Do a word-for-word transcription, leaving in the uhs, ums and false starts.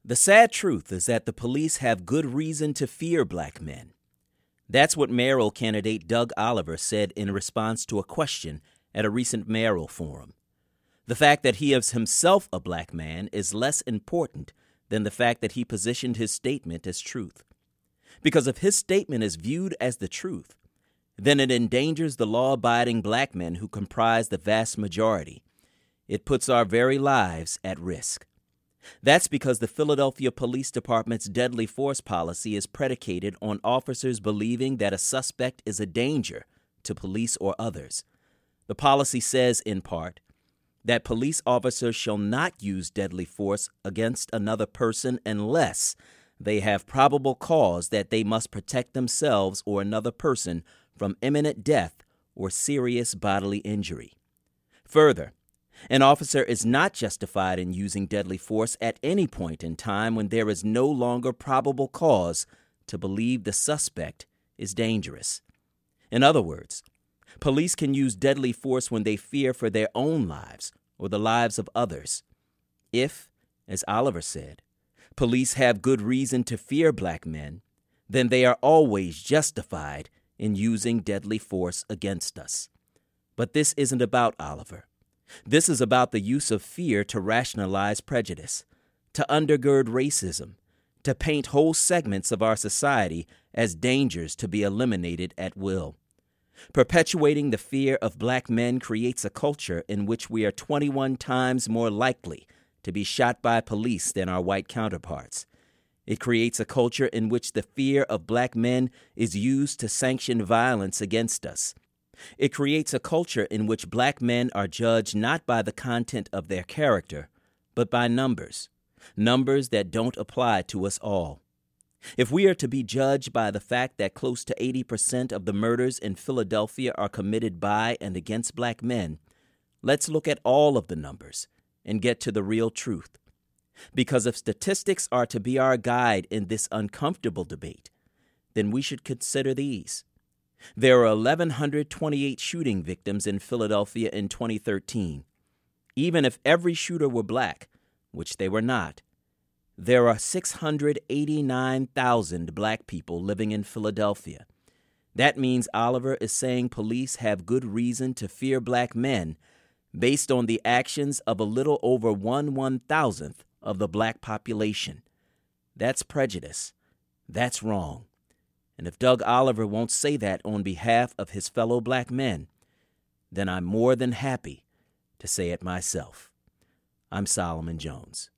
The sad truth is that the police have good reason to fear black men. That's what mayoral candidate Doug Oliver said in response to a question at a recent mayoral forum. The fact that he is himself a black man is less important than the fact that he positioned his statement as truth. Because if his statement is viewed as the truth, then it endangers the law-abiding black men who comprise the vast majority. It puts our very lives at risk. That's because the Philadelphia Police Department's deadly force policy is predicated on officers believing that a suspect is a danger to police or others. The policy says, in part, that police officers shall not use deadly force against another person unless they have probable cause that they must protect themselves or another person from imminent death or serious bodily injury. Further, an officer is not justified in using deadly force at any point in time when there is no longer probable cause to believe the suspect is dangerous. In other words, police can use deadly force when they fear for their own lives or the lives of others. If, as Oliver said, police have good reason to fear black men, then they are always justified in using deadly force against us. But this isn't about Oliver. This is about the use of fear to rationalize prejudice, to undergird racism, to paint whole segments of our society as dangers to be eliminated at will. Perpetuating the fear of black men creates a culture in which we are twenty-one times more likely to be shot by police than our white counterparts. It creates a culture in which the fear of black men is used to sanction violence against us. It creates a culture in which black men are judged not by the content of their character, but by numbers, numbers that don't apply to us all. If we are to be judged by the fact that close to eighty percent of the murders in Philadelphia are committed by and against black men, let's look at all of the numbers and get to the real truth. Because if statistics are to be our guide in this uncomfortable debate, then we should consider these. There are one thousand one hundred twenty-eight shooting victims in Philadelphia in twenty thirteen. Even if every shooter were black, which they were not, there are six hundred eighty-nine thousand black people living in Philadelphia. That means Oliver is saying police have good reason to fear black men based on the actions of a little over one one-thousandth of the black population. That's prejudice. That's wrong. And if Doug Oliver won't say that on behalf of his fellow black men, then I'm more than happy to say it myself. I'm Solomon Jones.